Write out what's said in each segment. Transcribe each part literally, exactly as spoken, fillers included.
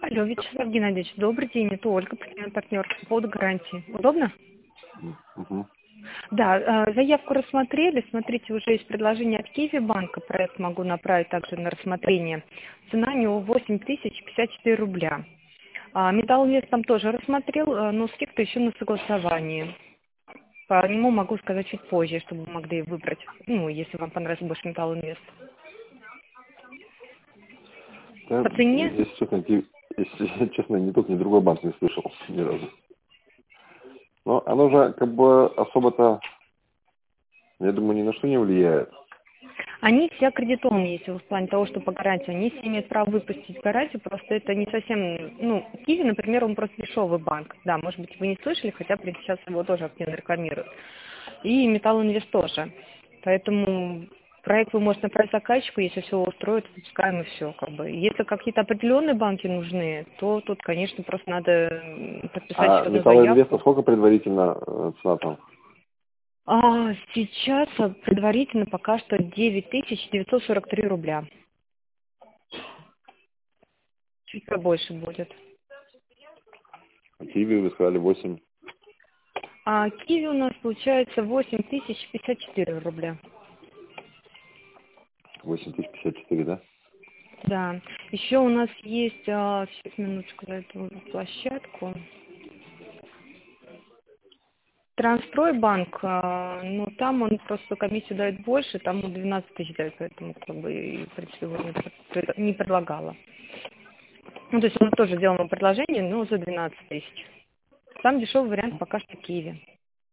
Алло, Вячеслав Геннадьевич, добрый день, это Ольга, постоянный партнер по поводу гарантии. Удобно? Угу. Да, э, заявку рассмотрели, смотрите, уже есть предложение от Киви банка, проект могу направить также на рассмотрение. Цена у него восемь тысяч пятьдесят четыре рубля. А, Металлинвест там тоже рассмотрел, э, но скидка еще на согласование. По нему могу сказать чуть позже, чтобы вы могли выбрать, ну, если вам понравится больше Металлинвест. Да, По цене? если честно, ки- если честно, ни тот, ни другой банк не слышал ни разу. Но оно же как бы особо-то, я думаю, ни на что не влияет. Они все аккредитованы, если в плане того, что по гарантии. Они все имеют право выпустить гарантию, просто это не совсем... Ну, Киви, например, он просто дешевый банк. Да, может быть, вы не слышали, хотя при- сейчас его тоже активно рекламируют. И Металлинвест тоже. Поэтому проект вы можете направить заказчику, если все устроит, выпускаем и все. Как бы. Если какие-то определенные банки нужны, то тут, конечно, просто надо м, подписать А счетную Металлинвеста заявку. сколько предварительно э, цена там? А сейчас а, предварительно пока что девять тысяч девятьсот сорок три рубля. Чуть побольше будет. А Киви вы сказали восемь, А Киви у нас получается восемь тысяч пятьдесят четыре рубля. восемь тысяч пятьдесят четыре, да? Да. Еще у нас есть, а, сейчас минуточку за эту площадку. Трансстройбанк, а, ну там он просто комиссию дает больше, там он двенадцать тысяч дает, поэтому как бы и, в принципе его не, пред- не предлагала. Ну то есть мы тоже делаем предложение, но за двенадцать тысяч. Самый дешевый вариант пока что Киви.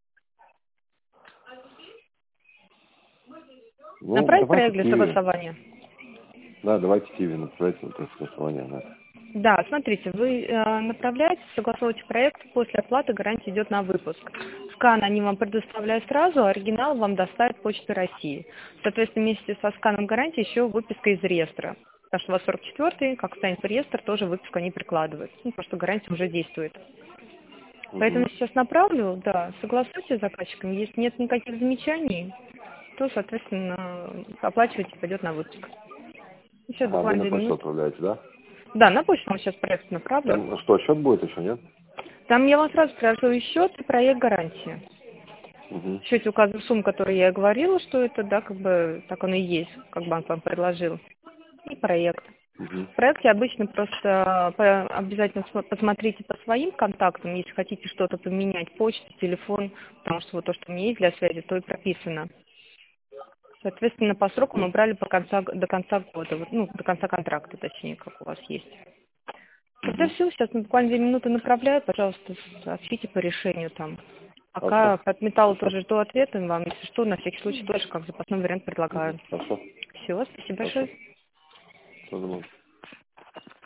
Ну, Направить давайте проект для Киви. согласования? Да, давайте Киви направить на согласование. Да. Да, смотрите, вы э, направляете, согласовываете проект, после оплаты гарантия идет на выпуск. Скан они вам предоставляют сразу, а оригинал вам доставит Почта России. Соответственно, вместе со сканом гарантии еще выписка из реестра. Потому что у вас сорок четвёртый, как станет реестр, тоже выписку они прикладывают. Ну, потому что гарантия уже действует. Поэтому Угу. сейчас направлю, да, согласуйте с заказчиком. Если нет никаких замечаний, то, соответственно, оплачивайте, пойдет на выпуск. Сейчас Ага, вы буквально на две почту минуты. отправляете, да? Да, на почту вам сейчас проект направлю. Там что, счет будет еще, нет? Там я вам сразу скажу и счет, и проект гарантии. Угу. В счете указываю сумму, которую я и говорила, что это, да, как бы так оно и есть, как банк вам предложил. И проект. Угу. В проекте обычно просто по- обязательно смо- посмотрите по своим контактам, если хотите что-то поменять, почту, телефон, потому что вот то, что у меня есть для связи, то и прописано. Соответственно, по сроку мы брали по конца, до конца года, вот, ну, до конца контракта, точнее, как у вас есть. Тогда Угу. все, сейчас буквально две минуты направляю, пожалуйста, сообщите по решению там. Хорошо. Пока от металла Хорошо. тоже жду ответа вам, если что, на всякий случай тоже как запасной вариант Угу. предлагаю. Хорошо. Все, спасибо Хорошо. большое. Все, думаю.